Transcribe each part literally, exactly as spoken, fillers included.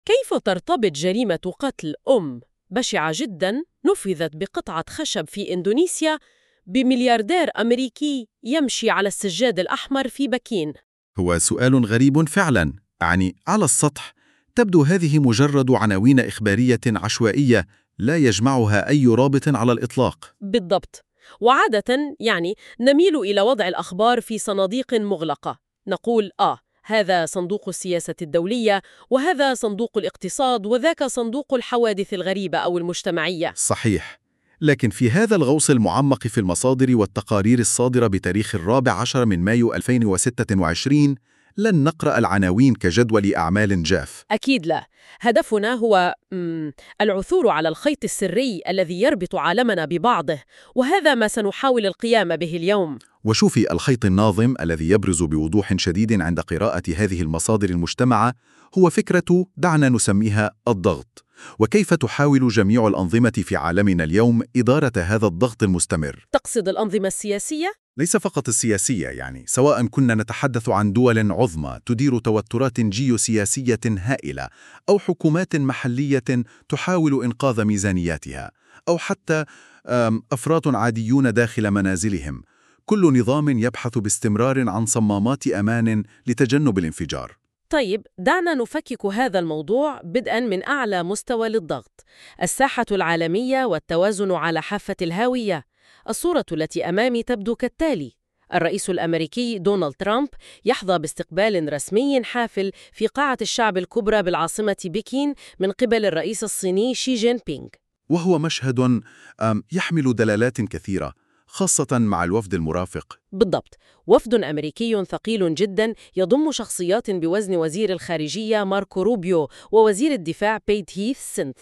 كيف ترتبط جريمة قتل أم بشعة جداً نفذت بقطعة خشب في إندونيسيا بملياردير أمريكي يمشي على السجاد الأحمر في بكين؟ هو سؤال غريب فعلا. يعني على السطح تبدو هذه مجرد عناوين إخبارية عشوائية لا يجمعها أي رابط على الإطلاق. بالضبط. وعادة يعني نميل إلى وضع الأخبار في صناديق مغلقة. نقول آه هذا صندوق السياسة الدولية، وهذا صندوق الاقتصاد، وذاك صندوق الحوادث الغريبة أو المجتمعية. صحيح. لكن في هذا الغوص المعمق في المصادر والتقارير الصادرة بتاريخ الرابع عشر من مايو ألفين وستة وعشرين لن نقرأ العناوين كجدول أعمال جاف. أكيد لا. هدفنا هو مم، العثور على الخيط السري الذي يربط عالمنا ببعضه، وهذا ما سنحاول القيام به اليوم. وشوفي الخيط الناظم الذي يبرز بوضوح شديد عند قراءة هذه المصادر المجتمعة هو فكرة دعنا نسميها الضغط، وكيف تحاول جميع الأنظمة في عالمنا اليوم إدارة هذا الضغط المستمر. تقصد الأنظمة السياسية؟ ليس فقط السياسية، يعني سواء كنا نتحدث عن دول عظمى تدير توترات جيوسياسية هائلة، أو حكومات محلية تحاول إنقاذ ميزانياتها، أو حتى آم، أفراد عاديون داخل منازلهم. كل نظام يبحث باستمرار عن صمامات أمان لتجنب الانفجار. طيب دعنا نفكك هذا الموضوع بدءاً من أعلى مستوى للضغط، الساحة العالمية والتوازن على حافة الهاوية. الصورة التي أمامي تبدو كالتالي: الرئيس الأمريكي دونالد ترامب يحظى باستقبال رسمي حافل في قاعة الشعب الكبرى بالعاصمة بكين من قبل الرئيس الصيني شي جين بينغ. وهو مشهد آم، يحمل دلالات كثيرة، خاصة مع الوفد المرافق. بالضبط، وفد أمريكي ثقيل جدا يضم شخصيات بوزن وزير الخارجية ماركو روبيو ووزير الدفاع بيت هيث سينث.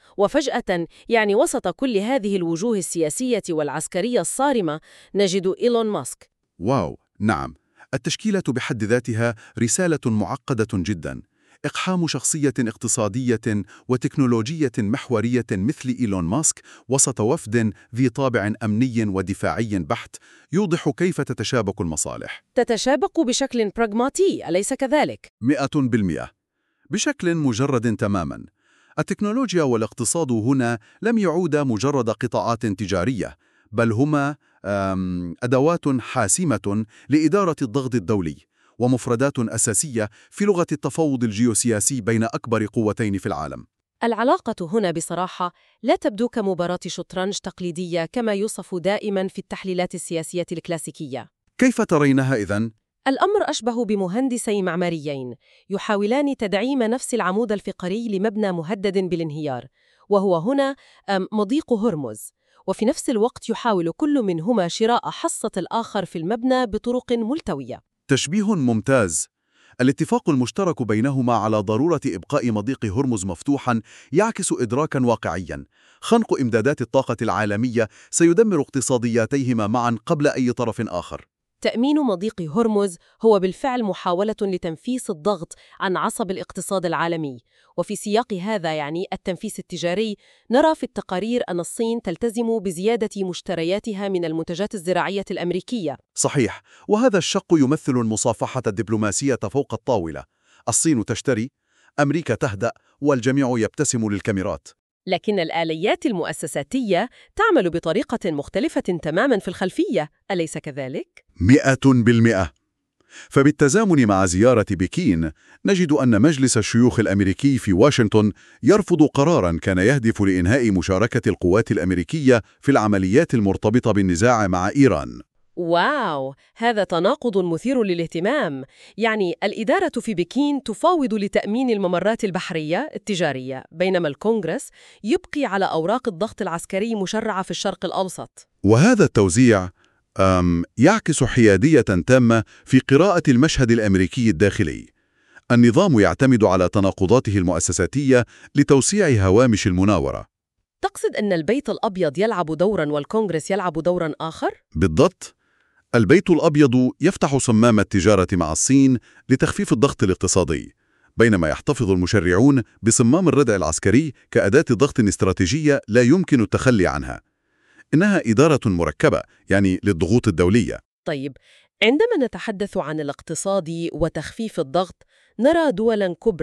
وفجأة يعني وسط كل هذه الوجوه السياسية والعسكرية الصارمة نجد إيلون ماسك. واو، نعم. التشكيلة بحد ذاتها رسالة معقدة جدا. إقحام شخصية اقتصادية وتكنولوجية محورية مثل إيلون ماسك وسط وفد ذي طابع أمني ودفاعي بحت يوضح كيف تتشابك المصالح. تتشابك بشكل براغماتي، أليس كذلك؟ مئة بالمئة. بشكل مجرد تماما. التكنولوجيا والاقتصاد هنا لم يعودا مجرد قطاعات تجارية، بل هما آم، أدوات حاسمة لإدارة الضغط الدولي، ومفردات أساسية في لغة التفاوض الجيوسياسي بين أكبر قوتين في العالم. العلاقة هنا بصراحة لا تبدو كمباراة شطرنج تقليدية كما يوصف دائما في التحليلات السياسية الكلاسيكية. كيف ترينها إذن؟ الأمر أشبه بمهندسي معماريين يحاولان تدعيم نفس العمود الفقري لمبنى مهدد بالانهيار، وهو هنا أم، مضيق هرمز، وفي نفس الوقت يحاول كل منهما شراء حصة الآخر في المبنى بطرق ملتوية. تشبيه ممتاز. الاتفاق المشترك بينهما على ضرورة إبقاء مضيق هرمز مفتوحاً يعكس إدراكاً واقعياً. خنق إمدادات الطاقة العالمية سيدمر اقتصادياتيهما معاً قبل أي طرف آخر. تأمين مضيق هرمز هو بالفعل محاولة لتنفيس الضغط عن عصب الاقتصاد العالمي، وفي سياق هذا يعني التنفيس التجاري نرى في التقارير أن الصين تلتزم بزيادة مشترياتها من المنتجات الزراعية الأمريكية. صحيح، وهذا الشق يمثل المصافحة الدبلوماسية فوق الطاولة. الصين تشتري، أمريكا تهدأ، والجميع يبتسم للكاميرات. لكن الآليات المؤسساتية تعمل بطريقة مختلفة تماماً في الخلفية، أليس كذلك؟ مئة بالمئة. فبالتزامن مع زيارة بكين نجد أن مجلس الشيوخ الأمريكي في واشنطن يرفض قراراً كان يهدف لإنهاء مشاركة القوات الأمريكية في العمليات المرتبطة بالنزاع مع إيران. واو، هذا تناقض مثير للاهتمام. يعني الإدارة في بكين تفاوض لتأمين الممرات البحرية التجارية، بينما الكونغرس يبقي على أوراق الضغط العسكري مشرعة في الشرق الأوسط. وهذا التوزيع أم يعكس حيادية تامة في قراءة المشهد الأمريكي الداخلي. النظام يعتمد على تناقضاته المؤسساتية لتوسيع هوامش المناورة. تقصد أن البيت الأبيض يلعب دوراً والكونغرس يلعب دوراً آخر؟ بالضبط. البيت الأبيض يفتح صمام التجارة مع الصين لتخفيف الضغط الاقتصادي، بينما يحتفظ المشرعون بصمام الردع العسكري كأداة ضغط استراتيجية لا يمكن التخلي عنها. إنها إدارة مركبة، يعني للضغوط الدولية. طيب، عندما نتحدث عن الاقتصاد وتخفيف الضغط نرى دولاً كبرى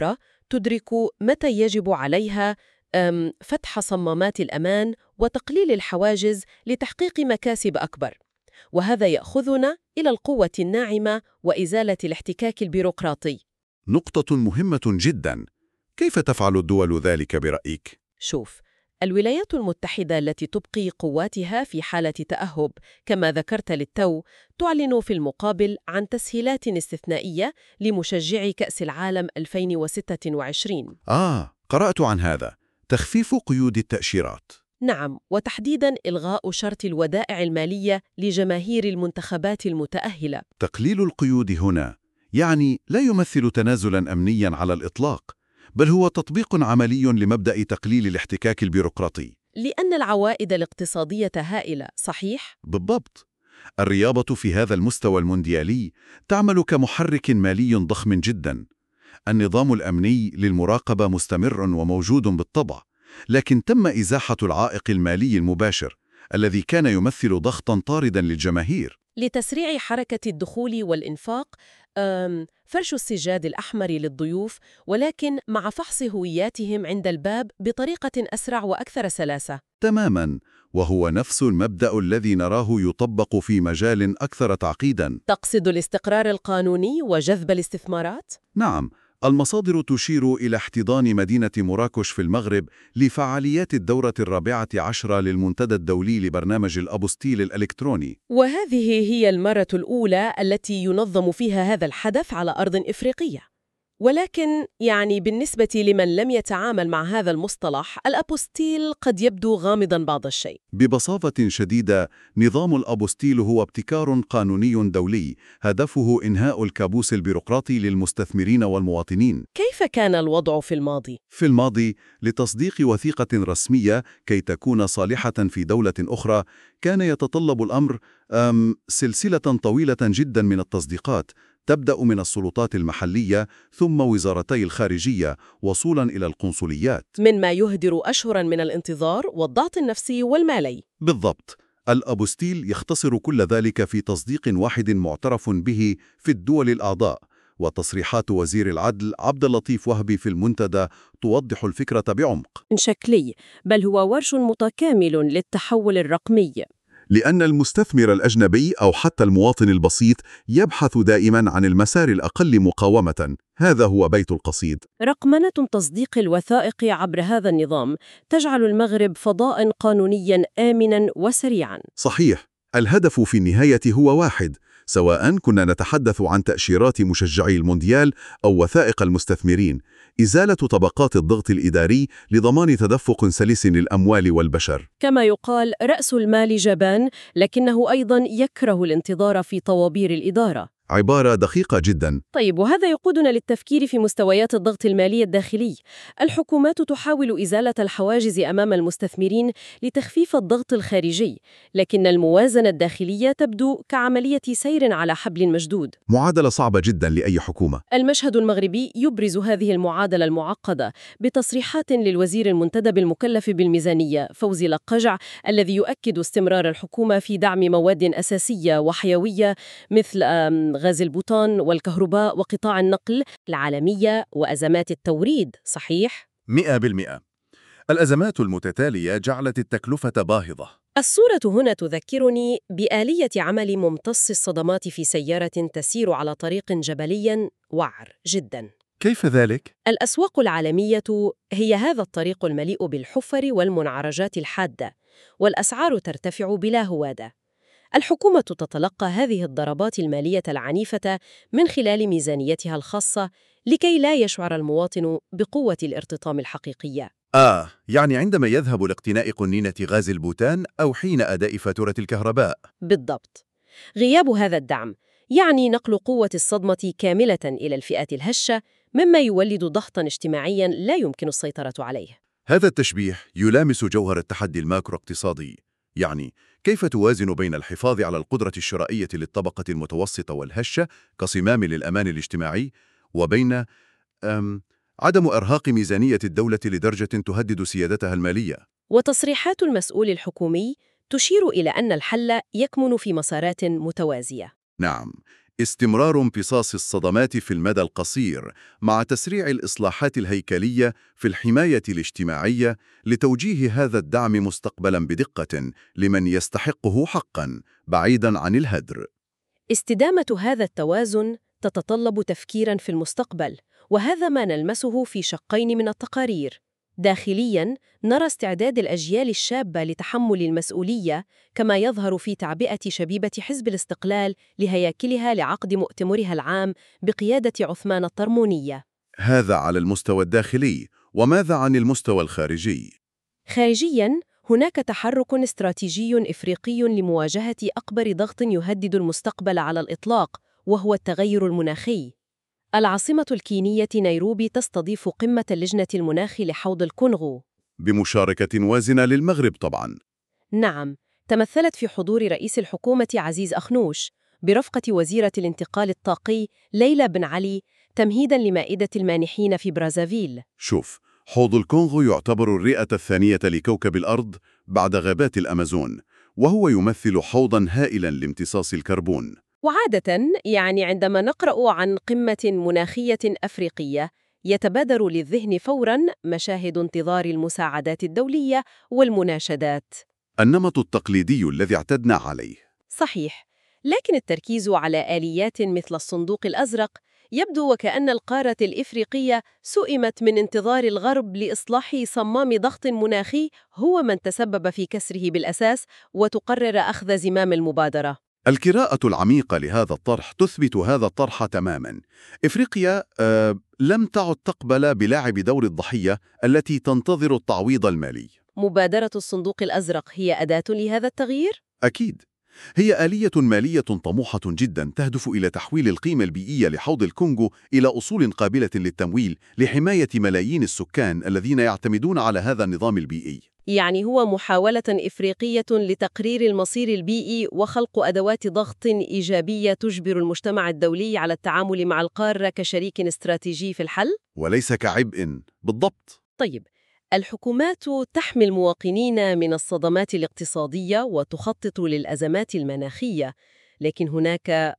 تدرك متى يجب عليها أم، فتح صمامات الأمان وتقليل الحواجز لتحقيق مكاسب أكبر. وهذا يأخذنا إلى القوة الناعمة وإزالة الاحتكاك البيروقراطي. نقطة مهمة جدا. كيف تفعل الدول ذلك برأيك؟ شوف، الولايات المتحدة التي تبقي قواتها في حالة تأهب كما ذكرت للتو، تعلن في المقابل عن تسهيلات استثنائية لمشجعي كأس العالم ألفين وستة وعشرين. آه، قرأت عن هذا. تخفيف قيود التأشيرات. نعم، وتحديداً إلغاء شرط الودائع المالية لجماهير المنتخبات المتأهلة. تقليل القيود هنا يعني لا يمثل تنازلاً أمنياً على الإطلاق، بل هو تطبيق عملي لمبدأ تقليل الاحتكاك البيروقراطي. لأن العوائد الاقتصادية هائلة، صحيح؟ بالضبط. الرياضة في هذا المستوى المونديالي تعمل كمحرك مالي ضخم جداً. النظام الأمني للمراقبة مستمر وموجود بالطبع، لكن تم إزاحة العائق المالي المباشر الذي كان يمثل ضغطاً طارداً للجماهير. لتسريع حركة الدخول والإنفاق، أم، فرش السجاد الأحمر للضيوف، ولكن مع فحص هوياتهم عند الباب بطريقة أسرع وأكثر سلاسة. تماماً، وهو نفس المبدأ الذي نراه يطبق في مجال أكثر تعقيداً. تقصد الاستقرار القانوني وجذب الاستثمارات؟ نعم، المصادر تشير إلى احتضان مدينة مراكش في المغرب لفعاليات الدورة الرابعة عشرة للمنتدى الدولي لبرنامج الأبوستيل الإلكتروني. وهذه هي المرة الأولى التي ينظم فيها هذا الحدث على أرض إفريقية. ولكن يعني بالنسبة لمن لم يتعامل مع هذا المصطلح، الأبوستيل قد يبدو غامضاً بعض الشيء. ببساطة شديدة، نظام الأبوستيل هو ابتكار قانوني دولي هدفه إنهاء الكابوس البيروقراطي للمستثمرين والمواطنين. كيف كان الوضع في الماضي؟ في الماضي، لتصديق وثيقة رسمية كي تكون صالحة في دولة أخرى، كان يتطلب الأمر أم سلسلة طويلة جدا من التصديقات، تبدأ من السلطات المحلية ثم وزارتي الخارجية وصولا إلى القنصليات. من ما يهدر أشهراً من الانتظار والضغط النفسي والمالي. بالضبط. الأبوستيل يختصر كل ذلك في تصديق واحد معترف به في الدول الأعضاء، وتصريحات وزير العدل عبد اللطيف وهبي في المنتدى توضح الفكرة بعمق. شكلي، بل هو ورش متكامل للتحول الرقمي. لأن المستثمر الأجنبي أو حتى المواطن البسيط يبحث دائماً عن المسار الأقل مقاومة. هذا هو بيت القصيد. رقمنة تصديق الوثائق عبر هذا النظام تجعل المغرب فضاء قانونيا آمنا وسريعا. صحيح. الهدف في النهاية هو واحد، سواء كنا نتحدث عن تأشيرات مشجعي المونديال أو وثائق المستثمرين: إزالة طبقات الضغط الإداري لضمان تدفق سلس للأموال والبشر. كما يقال، رأس المال جبان، لكنه أيضا يكره الانتظار في طوابير الإدارة. عبارة دقيقة جدا. طيب، وهذا يقودنا للتفكير في مستويات الضغط المالي الداخلي. الحكومات تحاول إزالة الحواجز أمام المستثمرين لتخفيف الضغط الخارجي، لكن الموازنة الداخلية تبدو كعملية سير على حبل مشدود. معادلة صعبة جدا لأي حكومة. المشهد المغربي يبرز هذه المعادلة المعقدة بتصريحات للوزير المنتدب المكلف بالميزانية فوزي لقجع، الذي يؤكد استمرار الحكومة في دعم مواد أساسية وحيوية مثل غاز البوتان والكهرباء وقطاع النقل العالمية وأزمات التوريد. صحيح؟ مئة بالمئة. الأزمات المتتالية جعلت التكلفة باهظة. الصورة هنا تذكرني بآلية عمل ممتص الصدمات في سيارة تسير على طريق جبلي وعر جداً. كيف ذلك؟ الأسواق العالمية هي هذا الطريق المليء بالحفر والمنعرجات الحادة، والأسعار ترتفع بلا هوادة. الحكومة تتلقى هذه الضربات المالية العنيفة من خلال ميزانيتها الخاصة لكي لا يشعر المواطن بقوة الارتطام الحقيقية. آه، يعني عندما يذهب لاقتناء قنينة غاز البوتان أو حين أداء فاتورة الكهرباء. بالضبط. غياب هذا الدعم يعني نقل قوة الصدمة كاملة إلى الفئات الهشة، مما يولد ضغطاً اجتماعياً لا يمكن السيطرة عليه. هذا التشبيه يلامس جوهر التحدي الماكرو اقتصادي. يعني كيف توازن بين الحفاظ على القدرة الشرائية للطبقة المتوسطة والهشة كصمام للأمان الاجتماعي، وبين أم عدم إرهاق ميزانية الدولة لدرجة تهدد سيادتها المالية. وتصريحات المسؤول الحكومي تشير إلى أن الحل يكمن في مسارات متوازية. نعم، استمرار امتصاص الصدمات في المدى القصير مع تسريع الإصلاحات الهيكلية في الحماية الاجتماعية لتوجيه هذا الدعم مستقبلاً بدقة لمن يستحقه حقاً بعيداً عن الهدر. استدامة هذا التوازن تتطلب تفكيراً في المستقبل، وهذا ما نلمسه في شقين من التقارير. داخلياً نرى استعداد الأجيال الشابة لتحمل المسؤولية، كما يظهر في تعبئة شبيبة حزب الاستقلال لهياكلها لعقد مؤتمرها العام بقيادة عثمان الطرمونية. هذا على المستوى الداخلي، وماذا عن المستوى الخارجي؟ خارجياً هناك تحرك استراتيجي إفريقي لمواجهة أكبر ضغط يهدد المستقبل على الإطلاق، وهو التغير المناخي. العاصمة الكينية نيروبي تستضيف قمة اللجنة المناخ لحوض الكونغو. بمشاركة وازنة للمغرب طبعاً. نعم، تمثلت في حضور رئيس الحكومة عزيز أخنوش برفقة وزيرة الانتقال الطاقي ليلى بن علي، تمهيداً لمائدة المانحين في برازافيل. شوف، حوض الكونغو يعتبر الرئة الثانية لكوكب الأرض بعد غابات الأمازون، وهو يمثل حوضاً هائلاً لامتصاص الكربون. وعادة يعني عندما نقرأ عن قمة مناخية أفريقية يتبادر للذهن فوراً مشاهد انتظار المساعدات الدولية والمناشدات. النمط التقليدي الذي اعتدنا عليه. صحيح، لكن التركيز على آليات مثل الصندوق الأزرق يبدو وكأن القارة الإفريقية سئمت من انتظار الغرب لإصلاح صمام ضغط مناخي هو من تسبب في كسره بالأساس، وتقرر أخذ زمام المبادرة. القراءة العميقة لهذا الطرح تثبت هذا الطرح تماماً. إفريقيا آه لم تعد تقبل بلاعب دور الضحية التي تنتظر التعويض المالي. مبادرة الصندوق الأزرق هي أداة لهذا التغيير؟ أكيد، هي آلية مالية طموحة جداً تهدف إلى تحويل القيمة البيئية لحوض الكونغو إلى أصول قابلة للتمويل لحماية ملايين السكان الذين يعتمدون على هذا النظام البيئي. يعني هو محاولة إفريقية لتقرير المصير البيئي وخلق أدوات ضغط إيجابية تجبر المجتمع الدولي على التعامل مع القارة كشريك استراتيجي في الحل؟ وليس كعبء. بالضبط. طيب، الحكومات تحمي المواطنين من الصدمات الاقتصادية وتخطط للأزمات المناخية، لكن هناك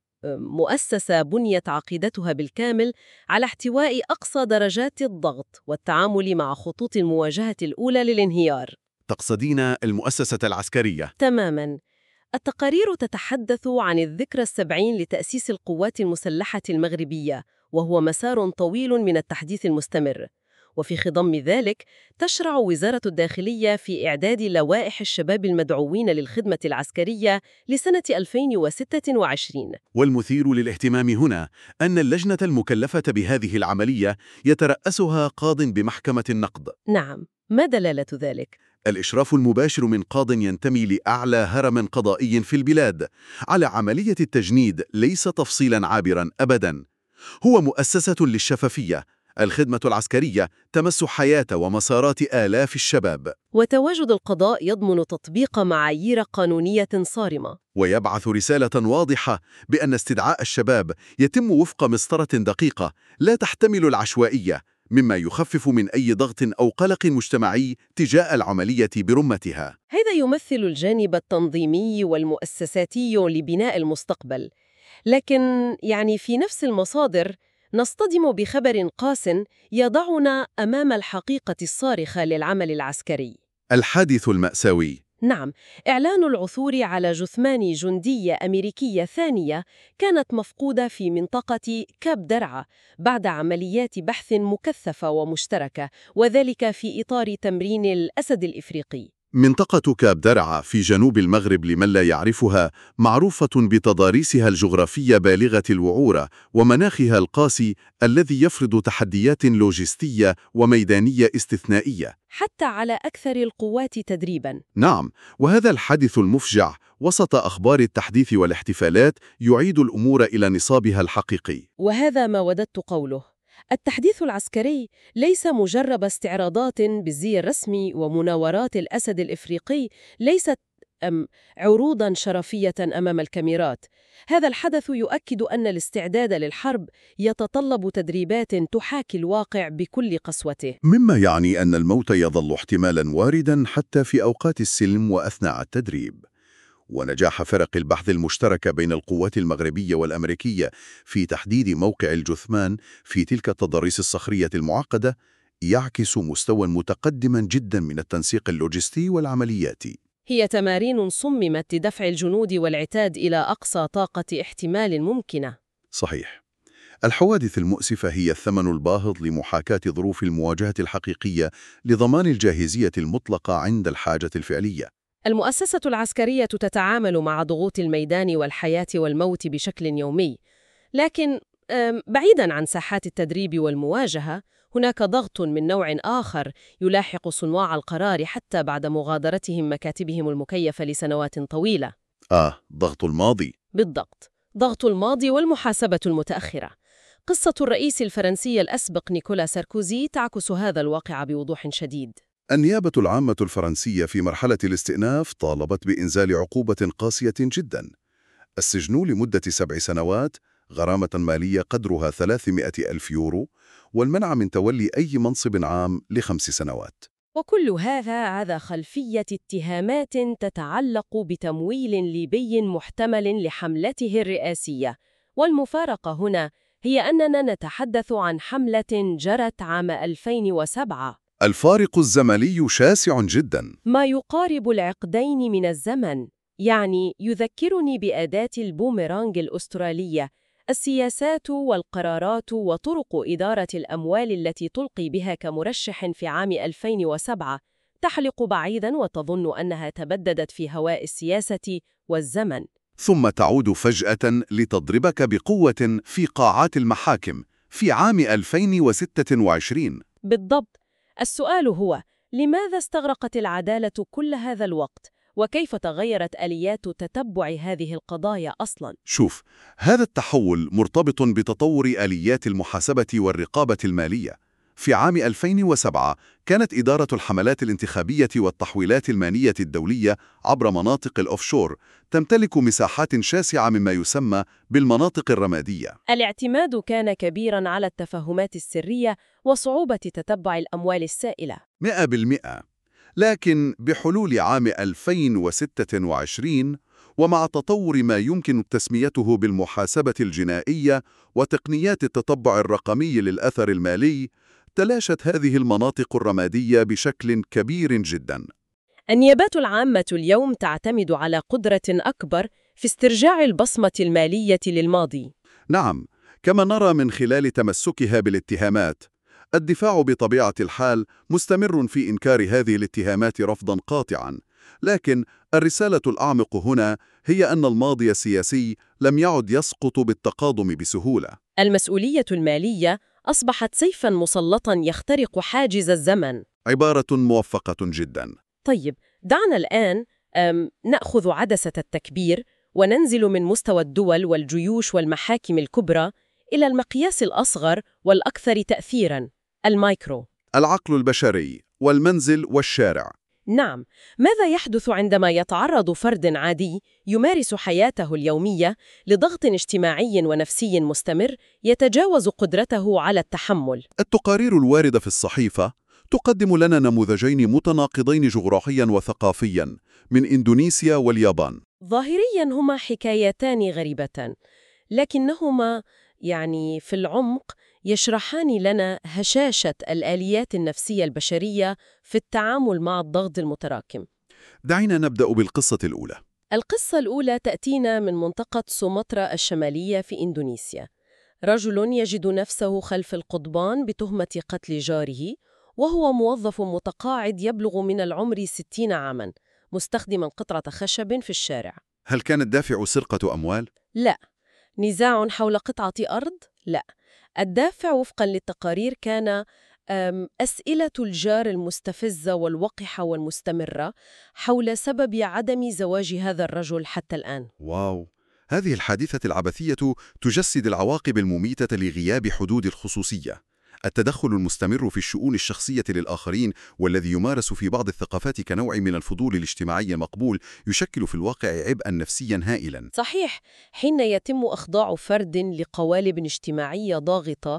مؤسسة بنيت عقيدتها بالكامل على احتواء أقصى درجات الضغط والتعامل مع خطوط المواجهة الأولى للانهيار. تقصدين المؤسسة العسكرية؟ تماماً. التقارير تتحدث عن الذكرى السبعين لتأسيس القوات المسلحة المغربية، وهو مسار طويل من التحديث المستمر. وفي خضم ذلك تشرع وزارة الداخلية في إعداد لوائح الشباب المدعوين للخدمة العسكرية لسنة ألفين وستة وعشرين. والمثير للاهتمام هنا أن اللجنة المكلفة بهذه العملية يترأسها قاض بمحكمة النقد. نعم، ما دلالة ذلك؟ الإشراف المباشر من قاض ينتمي لأعلى هرم قضائي في البلاد على عملية التجنيد ليس تفصيلاً عابراً أبداً، هو مؤسسة للشفافية. الخدمة العسكرية تمس حياة ومسارات آلاف الشباب، وتواجد القضاء يضمن تطبيق معايير قانونية صارمة، ويبعث رسالة واضحة بأن استدعاء الشباب يتم وفق مسطرة دقيقة لا تحتمل العشوائية، مما يخفف من أي ضغط أو قلق مجتمعي تجاه العملية برمتها. هذا يمثل الجانب التنظيمي والمؤسساتي لبناء المستقبل. لكن يعني في نفس المصادر نصطدم بخبر قاس يضعنا أمام الحقيقة الصارخة للعمل العسكري. الحادث المأساوي. نعم، إعلان العثور على جثمان جندية أمريكية ثانية كانت مفقودة في منطقة كاب درعا بعد عمليات بحث مكثفة ومشتركة، وذلك في إطار تمرين الأسد الإفريقي. منطقة كاب درعا في جنوب المغرب لمن لا يعرفها معروفة بتضاريسها الجغرافية بالغة الوعورة ومناخها القاسي الذي يفرض تحديات لوجستية وميدانية استثنائية حتى على أكثر القوات تدريباً. نعم، وهذا الحادث المفجع وسط أخبار التحديث والاحتفالات يعيد الأمور إلى نصابها الحقيقي. وهذا ما وددت قوله. التحديث العسكري ليس مجرد استعراضات بالزي الرسمي، ومناورات الأسد الإفريقي ليست أم عروضاً شرفية أمام الكاميرات. هذا الحدث يؤكد أن الاستعداد للحرب يتطلب تدريبات تحاكي الواقع بكل قسوته، مما يعني أن الموت يظل احتمالاً وارداً حتى في أوقات السلم وأثناء التدريب. ونجاح فرق البحث المشتركة بين القوات المغربية والأمريكية في تحديد موقع الجثمان في تلك التضاريس الصخرية المعقدة يعكس مستوى متقدما جدا من التنسيق اللوجستي والعملياتي. هي تمارين صممت لدفع الجنود والعتاد إلى أقصى طاقة احتمال ممكنة. صحيح. الحوادث المؤسفة هي الثمن الباهظ لمحاكاة ظروف المواجهة الحقيقية لضمان الجاهزية المطلقة عند الحاجة الفعلية. المؤسسة العسكرية تتعامل مع ضغوط الميدان والحياة والموت بشكل يومي، لكن بعيداً عن ساحات التدريب والمواجهة، هناك ضغط من نوع آخر يلاحق صناع القرار حتى بعد مغادرتهم مكاتبهم المكيفة لسنوات طويلة. آه، ضغط الماضي. بالضبط، ضغط الماضي والمحاسبة المتأخرة. قصة الرئيس الفرنسي الأسبق نيكولا ساركوزي تعكس هذا الواقع بوضوح شديد. النيابة العامة الفرنسية في مرحلة الاستئناف طالبت بإنزال عقوبة قاسية جدا، السجن لمدة سبع سنوات، غرامة مالية قدرها ثلاثمائة ألف يورو، والمنع من تولي أي منصب عام لخمس سنوات. وكل هذا على خلفية اتهامات تتعلق بتمويل ليبي محتمل لحملته الرئاسية. والمفارقة هنا هي أننا نتحدث عن حملة جرت عام ألفين وسبعة. الفارق الزمني شاسع جدا، ما يقارب العقدين من الزمن، يعني يذكرني بأداة البوميرانغ الأسترالية. السياسات والقرارات وطرق إدارة الأموال التي تلقي بها كمرشح في عام ألفين وسبعة تحلق بعيداً وتظن أنها تبددت في هواء السياسة والزمن، ثم تعود فجأة لتضربك بقوة في قاعات المحاكم في عام ألفين وستة وعشرين. بالضبط. السؤال هو: لماذا استغرقت العدالة كل هذا الوقت؟ وكيف تغيرت آليات تتبع هذه القضايا أصلاً؟ شوف، هذا التحول مرتبط بتطور آليات المحاسبة والرقابة المالية. في عام ألفين وسبعة كانت إدارة الحملات الانتخابية والتحويلات المالية الدولية عبر مناطق الأوفشور تمتلك مساحات شاسعة مما يسمى بالمناطق الرمادية. الاعتماد كان كبيراً على التفاهمات السرية وصعوبة تتبع الأموال السائلة. مئة بالمئة. لكن بحلول عام ألفين وستة وعشرين ومع تطور ما يمكن تسميته بالمحاسبة الجنائية وتقنيات التتبع الرقمي للأثر المالي، تلاشت هذه المناطق الرمادية بشكل كبير جدا. النيابات العامة اليوم تعتمد على قدرة أكبر في استرجاع البصمة المالية للماضي. نعم، كما نرى من خلال تمسكها بالاتهامات. الدفاع بطبيعة الحال مستمر في إنكار هذه الاتهامات رفضاً قاطعاً، لكن الرسالة الأعمق هنا هي أن الماضي السياسي لم يعد يسقط بالتقادم بسهولة. المسؤولية المالية أصبحت سيفاً مسلطاً يخترق حاجز الزمن. عبارة موفقة جداً. طيب، دعنا الآن نأخذ عدسة التكبير وننزل من مستوى الدول والجيوش والمحاكم الكبرى إلى المقياس الأصغر والأكثر تأثيراً، المايكرو. العقل البشري والمنزل والشارع. نعم، ماذا يحدث عندما يتعرض فرد عادي يمارس حياته اليومية لضغط اجتماعي ونفسي مستمر يتجاوز قدرته على التحمل؟ التقارير الواردة في الصحيفة تقدم لنا نموذجين متناقضين جغرافياً وثقافياً من إندونيسيا واليابان. ظاهرياً هما حكايتان غريبتان، لكنهما يعني في العمق يشرحان لنا هشاشة الآليات النفسية البشرية في التعامل مع الضغط المتراكم. دعينا نبدأ بالقصة الأولى. القصة الأولى تأتينا من منطقة سومطرة الشمالية في إندونيسيا. رجل يجد نفسه خلف القضبان بتهمة قتل جاره، وهو موظف متقاعد يبلغ من العمر ستين عاماً، مستخدماً قطعة خشب في الشارع. هل كان الدافع سرقة أموال؟ لا. نزاع حول قطعة أرض؟ لا. الدافع وفقاً للتقارير كان أسئلة الجار المستفزة والوقحة والمستمرة حول سبب عدم زواج هذا الرجل حتى الآن. واو، هذه الحادثة العبثية تجسد العواقب المميتة لغياب حدود الخصوصية. التدخل المستمر في الشؤون الشخصية للآخرين والذي يمارس في بعض الثقافات كنوع من الفضول الاجتماعي المقبول يشكل في الواقع عبئاً نفسياً هائلاً. صحيح، حين يتم إخضاع فرد لقوالب اجتماعية ضاغطة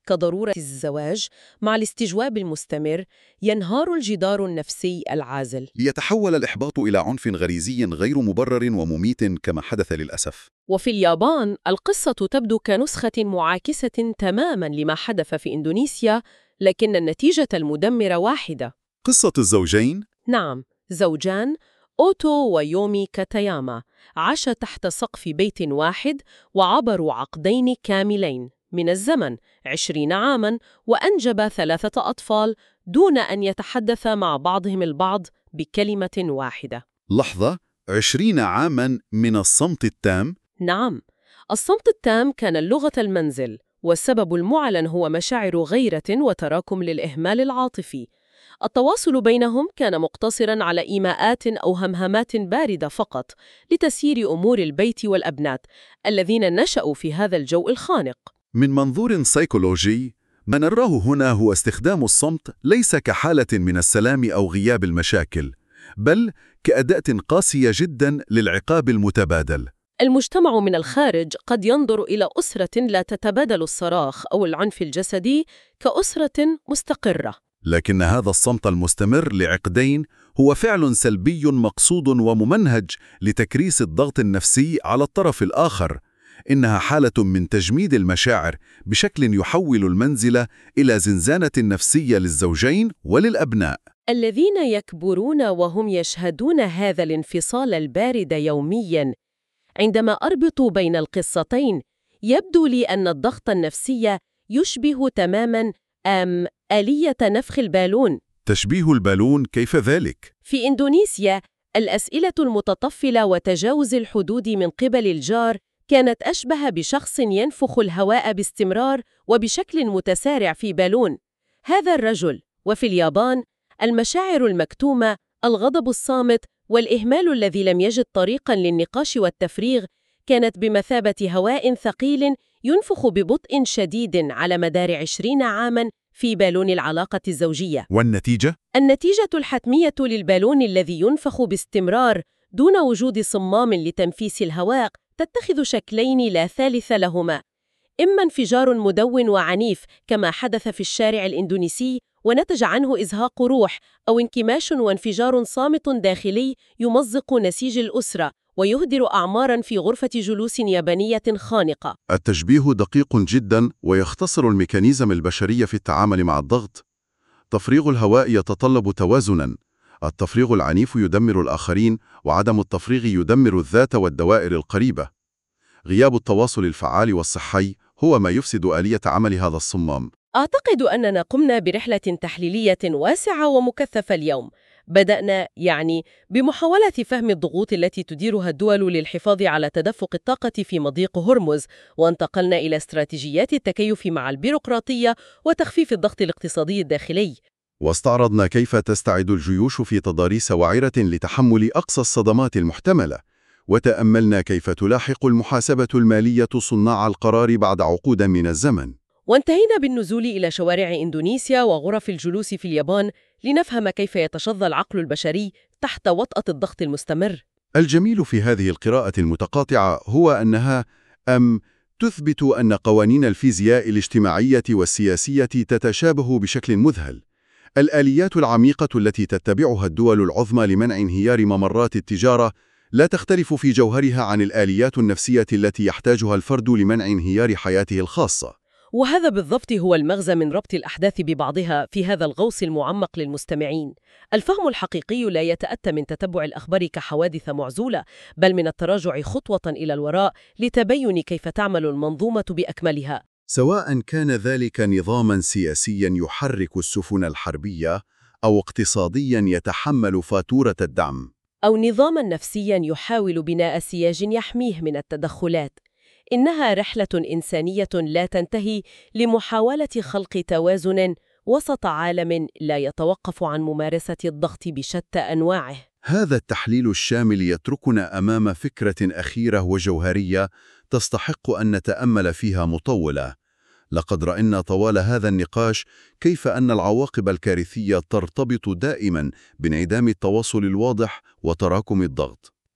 كضرورة الزواج مع الاستجواب المستمر ينهار الجدار النفسي العازل. ليتحول الإحباط إلى عنف غريزي غير مبرر ومميت كما حدث للأسف. وفي اليابان القصة تبدو كنسخة معاكسة تماماً لما حدث في إندونيسيا، لكن النتيجة المدمرة واحدة. قصة الزوجين؟ نعم، زوجان أوتو ويومي كاتاياما عاشا تحت سقف بيت واحد وعبروا عقدين كاملين من الزمن عشرين عاماً وأنجبا ثلاثة أطفال دون أن يتحدثا مع بعضهم البعض بكلمة واحدة. لحظة، عشرين عاماً من الصمت التام؟ نعم، الصمت التام كان لغة المنزل، والسبب المعلن هو مشاعر غيرة وتراكم للإهمال العاطفي. التواصل بينهم كان مقتصراً على إيماءات أو همهمات باردة فقط لتسيير أمور البيت والأبناء الذين نشأوا في هذا الجو الخانق. من منظور سيكولوجي، ما نراه هنا هو استخدام الصمت ليس كحالة من السلام أو غياب المشاكل، بل كأداة قاسية جداً للعقاب المتبادل. المجتمع من الخارج قد ينظر إلى أسرة لا تتبادل الصراخ أو العنف الجسدي كأسرة مستقرة، لكن هذا الصمت المستمر لعقدين هو فعل سلبي مقصود وممنهج لتكريس الضغط النفسي على الطرف الآخر. إنها حالة من تجميد المشاعر بشكل يحول المنزل إلى زنزانة نفسية للزوجين وللأبناء الذين يكبرون وهم يشهدون هذا الانفصال البارد يومياً. عندما أربط بين القصتين، يبدو لي أن الضغط النفسي يشبه تماماً أم آلية نفخ البالون. تشبيه البالون كيف ذلك؟ في إندونيسيا، الأسئلة المتطفلة وتجاوز الحدود من قبل الجار كانت أشبه بشخص ينفخ الهواء باستمرار وبشكل متسارع في بالون. هذا الرجل. وفي اليابان، المشاعر المكتومة، الغضب الصامت والإهمال الذي لم يجد طريقاً للنقاش والتفريغ كانت بمثابة هواء ثقيل ينفخ ببطء شديد على مدار عشرين عاماً في بالون العلاقة الزوجية. والنتيجة؟ النتيجة الحتمية للبالون الذي ينفخ باستمرار دون وجود صمام لتنفيس الهواء تتخذ شكلين لا ثالث لهما: إما انفجار مدون وعنيف كما حدث في الشارع الإندونيسي ونتج عنه إزهاق روح، أو انكماش وانفجار صامت داخلي يمزق نسيج الأسرة ويهدر أعماراً في غرفة جلوس يابانية خانقة. التشبيه دقيق جداً ويختصر الميكانيزم البشري في التعامل مع الضغط. تفريغ الهواء يتطلب توازناً. التفريغ العنيف يدمر الآخرين، وعدم التفريغ يدمر الذات والدوائر القريبة. غياب التواصل الفعال والصحي هو ما يفسد آلية عمل هذا الصمام. أعتقد أننا قمنا برحلة تحليلية واسعة ومكثفة اليوم. بدأنا يعني بمحاولة فهم الضغوط التي تديرها الدول للحفاظ على تدفق الطاقة في مضيق هرمز، وانتقلنا إلى استراتيجيات التكيف مع البيروقراطية وتخفيف الضغط الاقتصادي الداخلي. واستعرضنا كيف تستعد الجيوش في تضاريس وعرة لتحمل أقصى الصدمات المحتملة، وتأملنا كيف تلاحق المحاسبة المالية صناع القرار بعد عقود من الزمن. وانتهينا بالنزول إلى شوارع إندونيسيا وغرف الجلوس في اليابان لنفهم كيف يتشظى العقل البشري تحت وطأة الضغط المستمر. الجميل في هذه القراءة المتقاطعة هو أنها أم تثبت أن قوانين الفيزياء الاجتماعية والسياسية تتشابه بشكل مذهل. الآليات العميقة التي تتبعها الدول العظمى لمنع انهيار ممرات التجارة لا تختلف في جوهرها عن الآليات النفسية التي يحتاجها الفرد لمنع انهيار حياته الخاصة. وهذا بالضبط هو المغزى من ربط الأحداث ببعضها في هذا الغوص المعمق للمستمعين. الفهم الحقيقي لا يتأتى من تتبع الأخبار كحوادث معزولة، بل من التراجع خطوة إلى الوراء لتبين كيف تعمل المنظومة بأكملها. سواء كان ذلك نظاماً سياسياً يحرك السفن الحربية، أو اقتصادياً يتحمل فاتورة الدعم، أو نظاماً نفسياً يحاول بناء سياج يحميه من التدخلات. إنها رحلة إنسانية لا تنتهي لمحاولة خلق توازن وسط عالم لا يتوقف عن ممارسة الضغط بشتى أنواعه. هذا التحليل الشامل يتركنا أمام فكرة أخيرة وجوهرية تستحق أن نتأمل فيها مطولة. لقد رأينا طوال هذا النقاش كيف أن العواقب الكارثية ترتبط دائماً بانعدام التواصل الواضح وتراكم الضغط.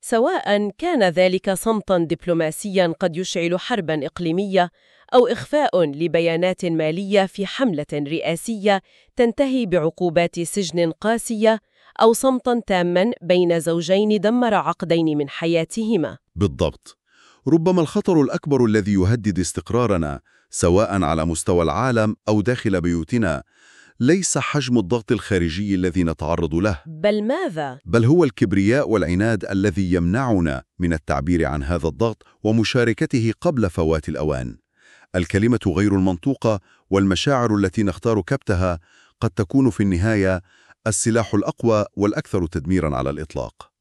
سواء كان ذلك صمتاً دبلوماسياً قد يشعل حرباً إقليمية أو إخفاء لبيانات مالية في حملة رئاسية تنتهي بعقوبات سجن قاسية، أو صمتاً تاماً بين زوجين دمر عقدين من حياتهما. بالضبط. ربما الخطر الأكبر الذي يهدد استقرارنا سواء على مستوى العالم أو داخل بيوتنا ليس حجم الضغط الخارجي الذي نتعرض له، بل ماذا؟ بل هو الكبرياء والعناد الذي يمنعنا من التعبير عن هذا الضغط ومشاركته قبل فوات الأوان. الكلمة غير المنطوقة والمشاعر التي نختار كبتها قد تكون في النهاية السلاح الأقوى والأكثر تدميراً على الإطلاق.